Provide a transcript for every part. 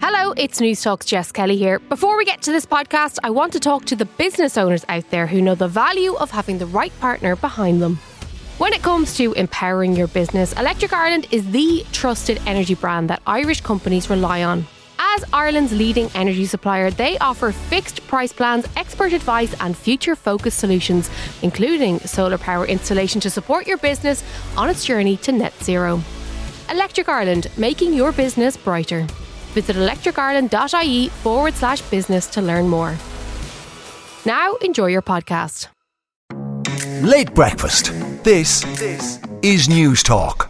Hello, it's News Talk's Jess Kelly here. Before we get to this podcast, I want to talk to the business owners out there who know the value of having the right partner behind them. When it comes to empowering your business, Electric Ireland is the trusted energy brand that Irish companies rely on. As Ireland's leading energy supplier, they offer fixed price plans, expert advice and future-focused solutions, including solar power installation to support your business on its journey to net zero. Electric Ireland, making your business brighter. Visit electricireland.ie/business to learn more. Now enjoy your podcast. Late breakfast. This is News Talk.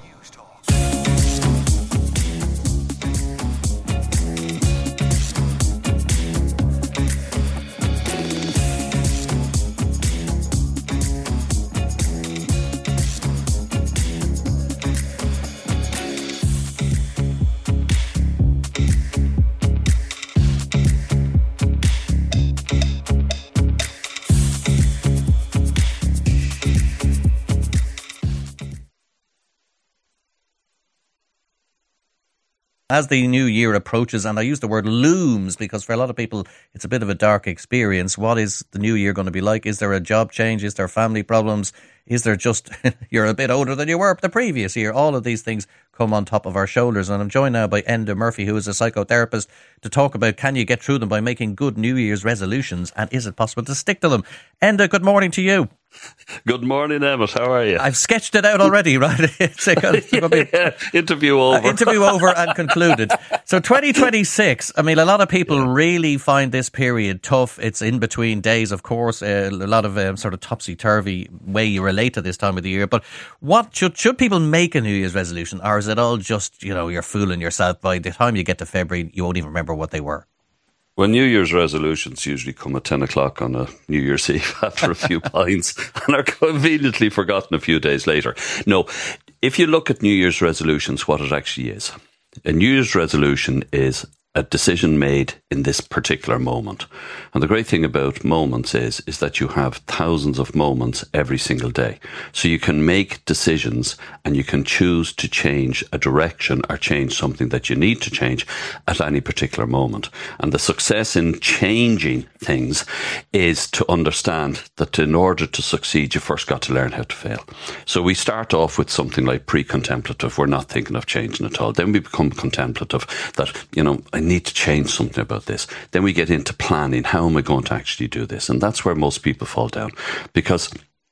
As the new year approaches, and I use the word looms because for a lot of people it's a bit of a dark experience, what is the new year going to be like? Is there a job change? Is there family problems? Is there just you're a bit older than you were the previous year? All of these things come on top of our shoulders. And I'm joined now by Enda Murphy, who is a psychotherapist, to talk about can you get through them by making good New Year's resolutions, and is it possible to stick to them? Enda, good morning to you. Good morning, Emmett. How are you? I've sketched it out already, right? Interview over. Interview over and concluded. So 2026, I mean, a lot of people really find this period tough. It's in between days, of course, a lot of sort of topsy-turvy way you relate to this time of the year. But what should people make a New Year's resolution, or is it all just, you're fooling yourself? By the time you get to February, you won't even remember what they were. Well, New Year's resolutions usually come at 10 o'clock on a New Year's Eve after a few pints and are conveniently forgotten a few days later. No, if you look at New Year's resolutions, what it actually is, a New Year's resolution is a decision made in this particular moment. And the great thing about moments is that you have thousands of moments every single day. So you can make decisions and you can choose to change a direction or change something that you need to change at any particular moment. And the success in changing things is to understand that in order to succeed, you first got to learn how to fail. So we start off with something like pre-contemplative. We're not thinking of changing at all. Then we become contemplative, that, I need to change something about this. Then we get into planning. How am I going to actually do this? And that's where most people fall down, because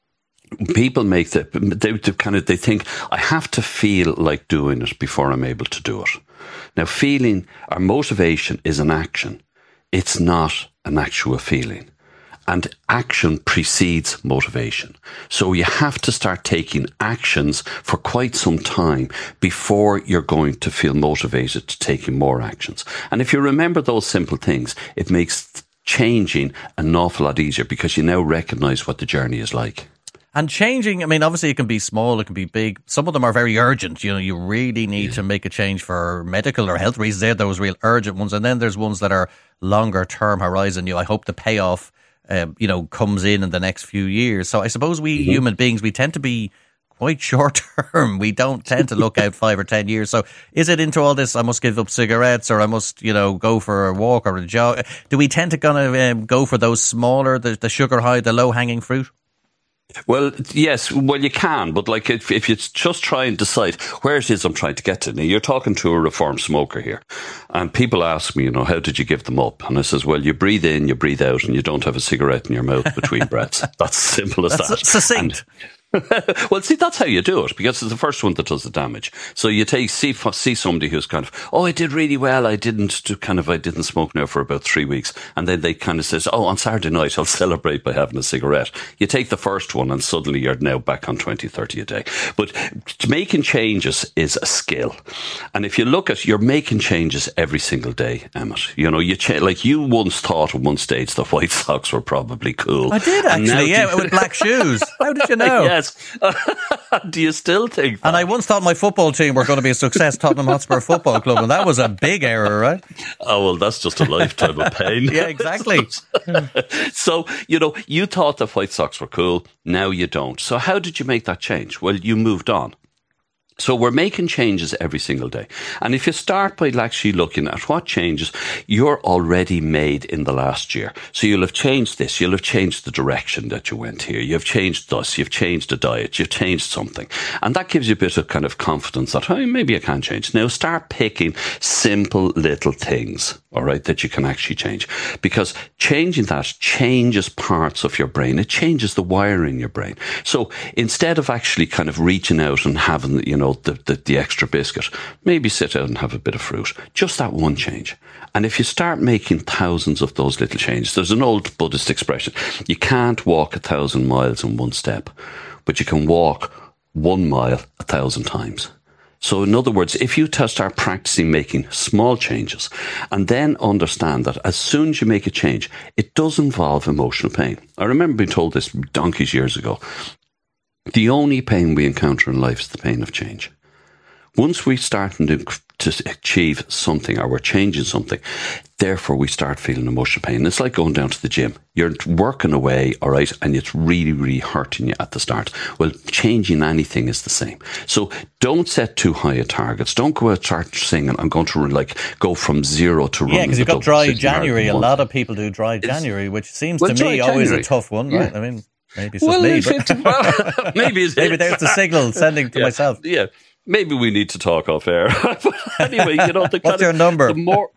people make they think, I have to feel like doing it before I'm able to do it. Now, feeling or motivation is an action. It's not an actual feeling. And action precedes motivation. So you have to start taking actions for quite some time before you're going to feel motivated to taking more actions. And if you remember those simple things, it makes changing an awful lot easier because you now recognize what the journey is like. And changing, I mean, obviously it can be small, it can be big. Some of them are very urgent. You really need to make a change for medical or health reasons. They're those real urgent ones. And then there's ones that are longer term horizon. I hope the payoff comes in the next few years. So I suppose we human beings, we tend to be quite short term. We don't tend to look out 5 or 10 years. So is it into all this, I must give up cigarettes, or I must, go for a walk or a jog? Do we tend to go for those smaller, the sugar high, the low hanging fruit? Well, yes, you can, but if you just try and decide where it is I'm trying to get to. Now, you're talking to a reformed smoker here, and people ask me, how did you give them up? And I says, well, you breathe in, you breathe out, and you don't have a cigarette in your mouth between breaths. That's simple as that. Succinct. Well, see, that's how you do it, because it's the first one that does the damage. So you see somebody who's kind of, I did really well. I didn't smoke now for about 3 weeks. And then they kind of says, on Saturday night, I'll celebrate by having a cigarette. You take the first one and suddenly you're now back on 20, 30 a day. But making changes is a skill. And if you look at, you're making changes every single day, Emmett. You once thought at one stage that white socks were probably cool. I did actually, with black shoes. How did you know? Yes. Do you still think that? And I once thought my football team were going to be a success, Tottenham Hotspur Football Club, and that was a big error, right? Oh, well, that's just a lifetime of pain. Yeah, exactly. So, you thought the White Sox were cool. Now you don't. So how did you make that change? Well, you moved on. So we're making changes every single day. And if you start by actually looking at what changes you're already made in the last year. So you'll have changed this. You'll have changed the direction that you went here. You've changed this. You've changed the diet. You've changed something. And that gives you a bit of kind of confidence that, oh, maybe I can change. Now start picking simple little things, all right, that you can actually change. Because changing that changes parts of your brain. It changes the wiring in your brain. So instead of actually kind of reaching out and having, the extra biscuit, maybe sit out and have a bit of fruit. Just that one change. And if you start making thousands of those little changes, there's an old Buddhist expression. You can't walk 1,000 miles in one step, but you can walk 1 mile 1,000 times. So in other words, if you start practicing making small changes and then understand that as soon as you make a change, it does involve emotional pain. I remember being told this donkeys years ago. The only pain we encounter in life is the pain of change. Once we start to achieve something or we're changing something, therefore we start feeling emotional pain. It's like going down to the gym. You're working away, all right, and it's really, really hurting you at the start. Well, changing anything is the same. So don't set too high a targets. Don't go out and start saying, I'm going to go from zero to running. Yeah, because you've got dry January. A lot of people do dry January, which seems to me always a tough one, right? Yeah. I mean, maybe it's just me, but maybe there's the signal sending to myself. Yeah. Maybe we need to talk off air. But anyway, what's your number?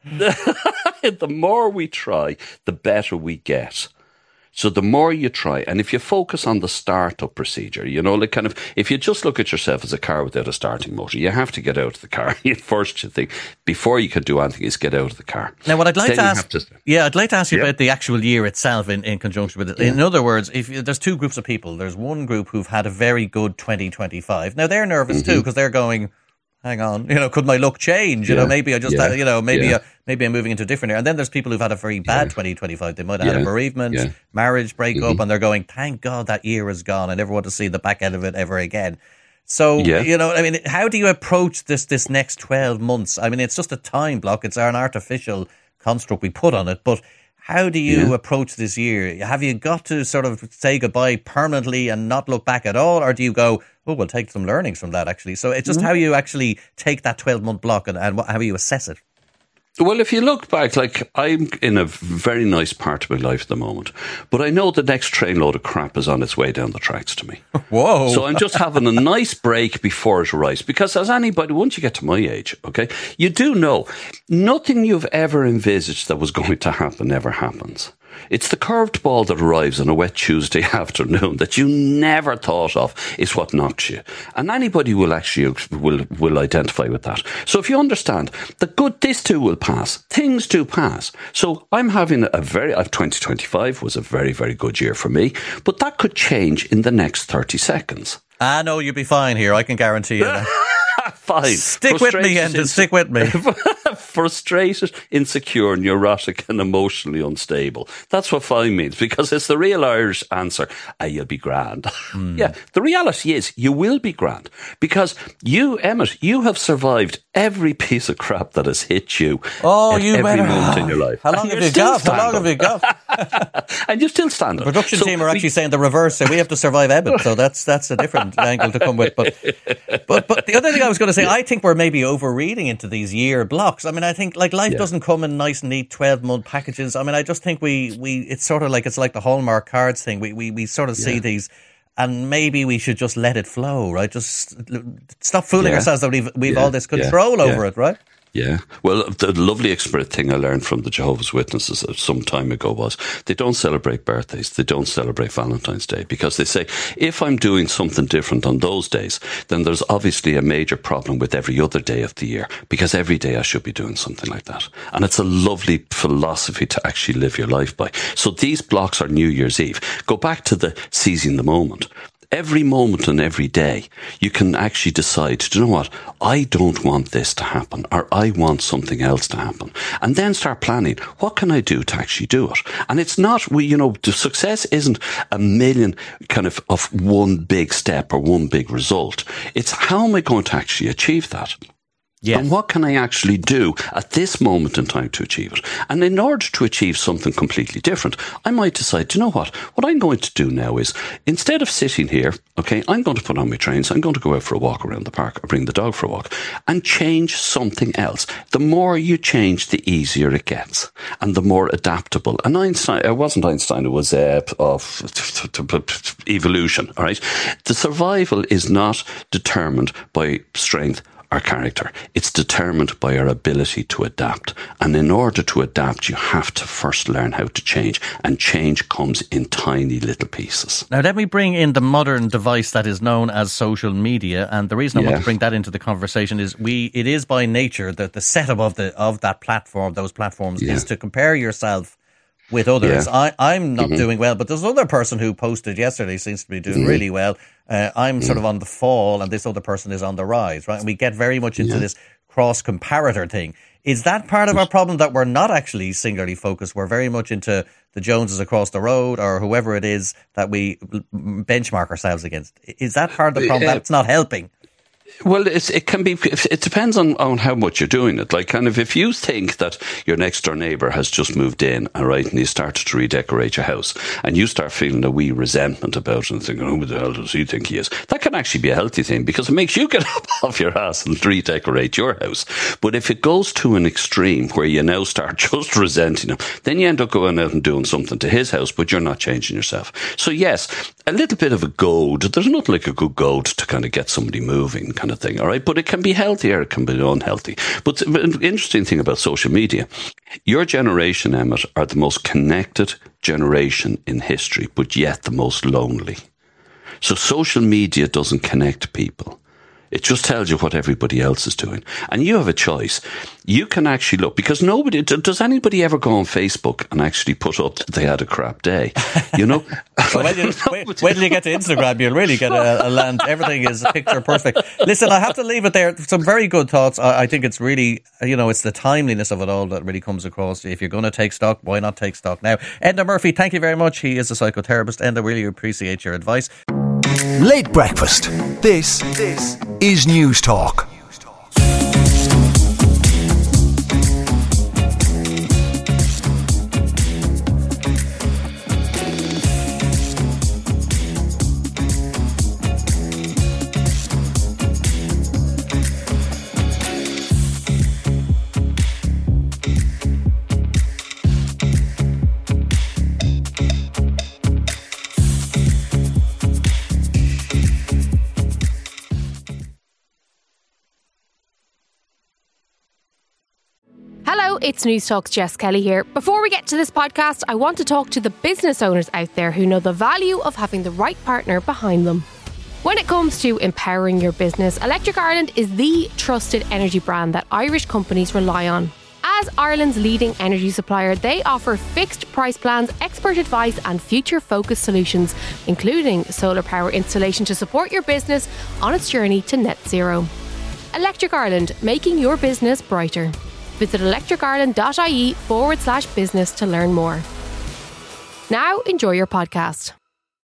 The more we try, the better we get. So the more you try, and if you focus on the startup procedure, if you just look at yourself as a car without a starting motor, you have to get out of the car. First thing, before you can do anything, is get out of the car. Now, what I'd like to ask, I'd like to ask you about the actual year itself in conjunction with it. In other words, if there's two groups of people, there's one group who've had a very good 2025. Now they're nervous too because they're going, hang on, could my luck change? Maybe I just, maybe I'm moving into a different area. And then there's people who've had a very bad 2025. They might have had a bereavement, marriage breakup, and they're going, thank God that year is gone. I never want to see the back end of it ever again. So, how do you approach this next 12 months? I mean, it's just a time block. It's an artificial construct we put on it, but how do you approach this year? Have you got to sort of say goodbye permanently and not look back at all? Or do you go, we'll take some learnings from that, actually? So it's just how you actually take that 12-month block and how you assess it. Well, if you look back, I'm in a very nice part of my life at the moment, but I know the next trainload of crap is on its way down the tracks to me. Whoa. So I'm just having a nice break before it arrives, because as anybody, once you get to my age, okay, you do know nothing you've ever envisaged that was going to happen ever happens. It's the curved ball that arrives on a wet Tuesday afternoon that you never thought of is what knocks you. And anybody will actually will identify with that. So if you understand that this too will pass, things do pass. So I'm having 2025 was a very, very good year for me, but that could change in the next 30 seconds. I know you'll be fine here. I can guarantee you that. Fine. Stick with me, Enda. Stick with me. Frustrated, insecure, neurotic and emotionally unstable. That's what fine means, because it's the real Irish answer. You'll be grand. Yeah, the reality is you will be grand, because you, Emmett, you have survived every piece of crap that has hit you every moment in your life. How long have you got? And you're still standing. The production team are actually saying the reverse. So we have to survive Emmett. So that's a different angle to come with. But the other thing I was going to say, I think we're maybe overreading into these year blocks. I mean, I think life doesn't come in nice, neat 12-month packages. I mean, I just think it's sort of it's like the Hallmark cards thing. We sort of see these, and maybe we should just let it flow, right? Just stop fooling ourselves that we've all this control over it, right? Yeah. Well, the lovely expert thing I learned from the Jehovah's Witnesses some time ago was they don't celebrate birthdays. They don't celebrate Valentine's Day, because they say, if I'm doing something different on those days, then there's obviously a major problem with every other day of the year, because every day I should be doing something like that. And it's a lovely philosophy to actually live your life by. So these blocks are New Year's Eve. Go back to the seizing the moment. Every moment and every day, you can actually decide, do you know what? I don't want this to happen, or I want something else to happen. And then start planning, what can I do to actually do it? And it's not, the success isn't a million kind of one big step or one big result. It's how am I going to actually achieve that? Yes. And what can I actually do at this moment in time to achieve it? And in order to achieve something completely different, I might decide, you know what I'm going to do now is, instead of sitting here, okay, I'm going to put on my trains, I'm going to go out for a walk around the park or bring the dog for a walk and change something else. The more you change, the easier it gets and the more adaptable. And Einstein, it wasn't Einstein, it was evolution, all right? The survival is not determined by strength our character. It's determined by our ability to adapt. And in order to adapt, you have to first learn how to change. And change comes in tiny little pieces. Now, let me bring in the modern device that is known as social media. And the reason I want to bring that into the conversation is it is by nature that the setup of that platform, those platforms, is to compare yourself with others. I'm not doing well, but there's another person who posted yesterday seems to be doing really well. I'm sort of on the fall and this other person is on the rise, right? And we get very much into this cross-comparator thing. Is that part of our problem, that we're not actually singularly focused? We're very much into the Joneses across the road or whoever it is that we benchmark ourselves against. Is that part of the problem that's not helping? Well, it can be. It depends on how much you're doing it. Like, kind of, if you think that your next door neighbour has just moved in, all right, and you started to redecorate your house, and you start feeling a wee resentment about it and thinking, "Oh, who the hell does he think he is?" That can actually be a healthy thing because it makes you get up off your ass and redecorate your house. But if it goes to an extreme where you now start just resenting him, then you end up going out and doing something to his house, but you're not changing yourself. So yes, a little bit of a goad. There's nothing like a good goad to kind of get somebody moving, kind of thing, all right? But it can be healthy or it can be unhealthy. But an interesting thing about social media, your generation, Emmett, are the most connected generation in history, but yet the most lonely. So social media doesn't connect people. It just tells you what everybody else is doing. And you have a choice. You can actually look, because does anybody ever go on Facebook and actually put up that they had a crap day? You know? Well, wait till you get to Instagram, you'll really get a land. Everything is picture perfect. Listen, I have to leave it there. Some very good thoughts. I think it's really, it's the timeliness of it all that really comes across. If you're going to take stock, why not take stock now? Enda Murphy, thank you very much. He is a psychotherapist. Enda, really appreciate your advice. Late breakfast. This is News Talk. Hello, it's News Talk's Jess Kelly here. Before we get to this podcast, I want to talk to the business owners out there who know the value of having the right partner behind them. When it comes to empowering your business, Electric Ireland is the trusted energy brand that Irish companies rely on. As Ireland's leading energy supplier, they offer fixed price plans, expert advice and future-focused solutions, including solar power installation to support your business on its journey to net zero. Electric Ireland, making your business brighter. Visit electricireland.ie/business to learn more. Now, enjoy your podcast.